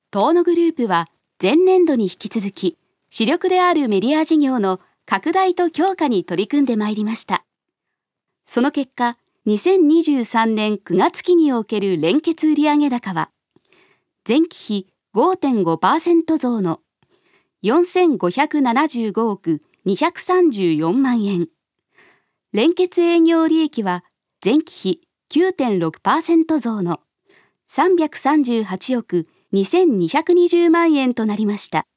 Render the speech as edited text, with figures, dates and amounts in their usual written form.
東野グループは前年度に引き続き、主力であるメディア事業の拡大と強化に取り組んでまいりました。その結果、2023年9月期における連結売上高は、前期比 5.5% 増の4575億234万円。連結営業利益は前期比 9.6% 増の338億2220万円となりました。